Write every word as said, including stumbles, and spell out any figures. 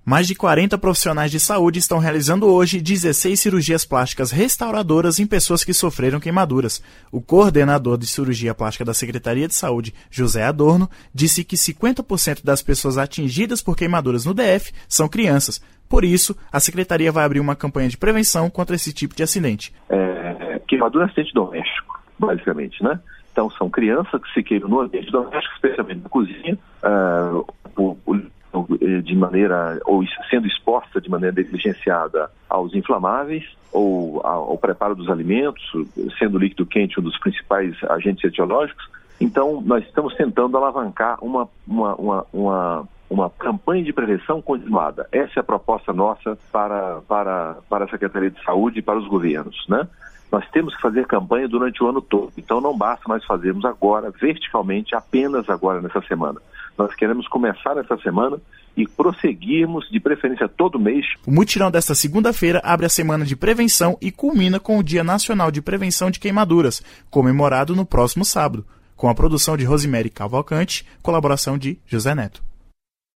Mais de quarenta profissionais de saúde estão realizando hoje dezesseis cirurgias plásticas restauradoras em pessoas que sofreram queimaduras. O coordenador de cirurgia plástica da Secretaria de Saúde, José Adorno, disse que cinquenta por cento das pessoas atingidas por queimaduras no D F são crianças. Por isso, a Secretaria vai abrir uma campanha de prevenção contra esse tipo de acidente. É, queimadura é acidente doméstico, basicamente, né? Então, são crianças que se queimam no ambiente doméstico, especialmente na cozinha, uh, o, o, de maneira, ou sendo exposta de maneira negligenciada aos inflamáveis, ou ao, ao preparo dos alimentos, sendo o líquido quente um dos principais agentes etiológicos. Então, nós estamos tentando alavancar uma, uma, uma, uma, uma campanha de prevenção continuada. Essa é a proposta nossa para, para, para a Secretaria de Saúde e para os governos, né? Nós temos que fazer campanha durante o ano todo, então não basta nós fazermos agora, verticalmente, apenas agora nessa semana. Nós queremos começar essa semana e prosseguirmos, de preferência, todo mês. O mutirão desta segunda-feira abre a semana de prevenção e culmina com o Dia Nacional de Prevenção de Queimaduras, comemorado no próximo sábado, com a produção de Rosemary Cavalcante, colaboração de José Neto.